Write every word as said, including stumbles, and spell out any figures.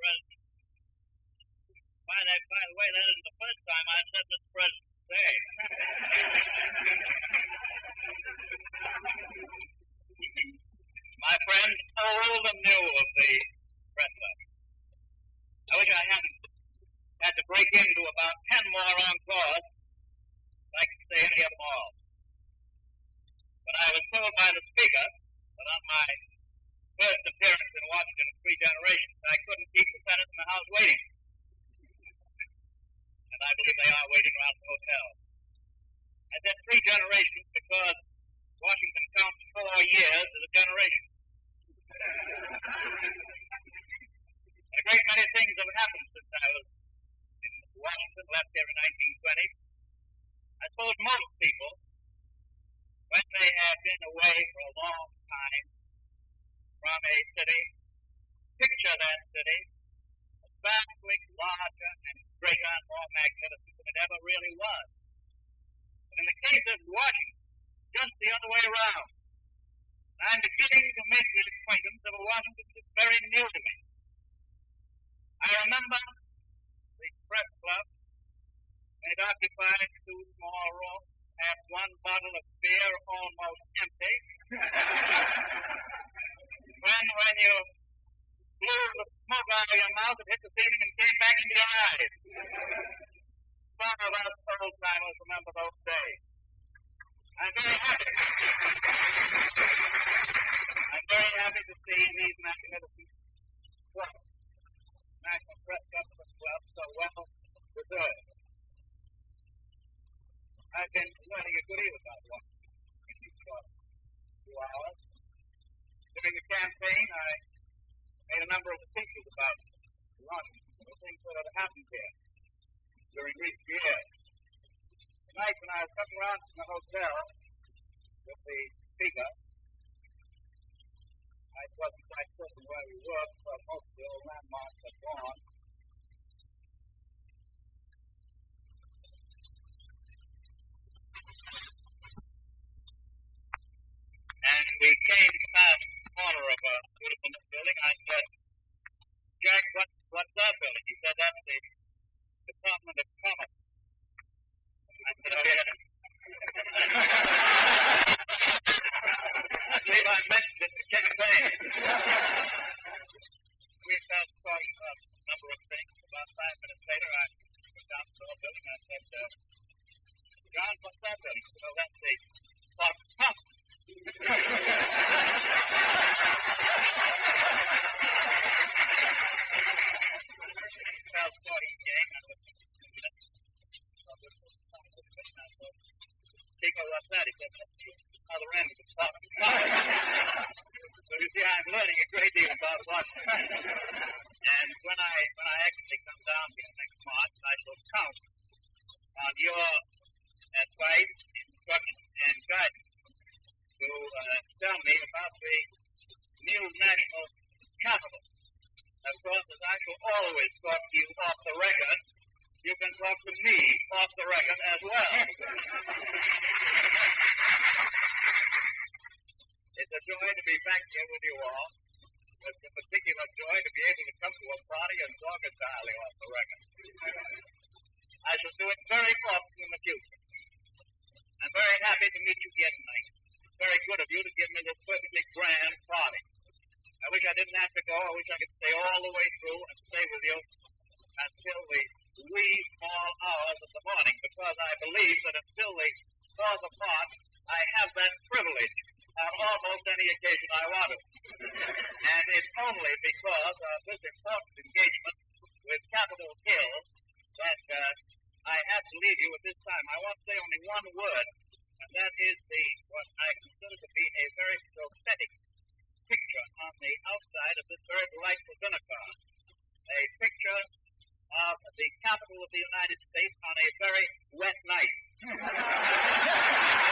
President. By the, by the way, that isn't the first time I've said Mister President today. My friends, old and new of the press club. I wish I hadn't had to break into about ten more encores if I could say any of them all. But I was told by the Speaker that on my first appearance in Washington in three generations, I couldn't keep the Senate and the House waiting. And I believe they are waiting around the hotel. I said three generations because Washington counts four years as a generation. A great many things have happened since I was in Washington, left here in nineteen twenty. I suppose most people, when they have been away for a long time from a city, picture that city as vastly larger and greater and more magnificent than it ever really was. But in the case of Washington, just the other way around. I'm beginning to make the acquaintance of a Washington that's very new to me. I remember the press club, and it occupied two small rooms, had one bottle of beer almost empty. when, when you blew the smoke out of your mouth, it hit the ceiling and came back into your eyes. Some of us old-timers remember those days. I'm very happy. I'm very happy to see these magnificent clubs, National Press Government Club, so well preserved. I've been learning a good deal about Washington in these short few hours. During the campaign, I made a number of speeches about Washington and the things that had happened here during recent years. Tonight, when I was coming around from the hotel with the Speaker, I wasn't quite certain where we were, but most of the old landmarks had gone. And we came past the corner of a beautiful building. I said, Jack, what, what's that building? He said, that's the Department of Commerce. I said, oh, yeah. I believe I mentioned it in the campaign. We started talking about a number of things. About five minutes later, I went down to the building and I said, uh, John, what's that building? He said, oh, that's the Department of Commerce. South Forty gang. I was Chico, what's that? He said, that's the other end of the Department of Commerce. So you see, I'm learning a great deal about Washington. And when I when I actually come down here next March, I shall count on your advice, instruction, and guidance to uh, tell me about the new national capital. Of course, as I shall always talk to you off the record, you can talk to me off the record as well. It's a joy to be back here with you all. It's a particular joy to be able to come to a party and talk entirely off the record. I shall do it very often in the future. I'm very happy to meet you here tonight. It's very good of you to give me this perfectly grand party. I wish I didn't have to go. I wish I could stay all the way through and stay with you until the wee small hours of the morning, because I believe that until they falls apart, I have that privilege on almost any occasion I want to. And it's only because of this important engagement with Capitol Hill that uh, I have to leave you at this time. I want to say only one word, and that is the what I consider to be a very prophetic picture on the outside of this very delightful dinner card. A picture of the capital of the United States on a very wet night.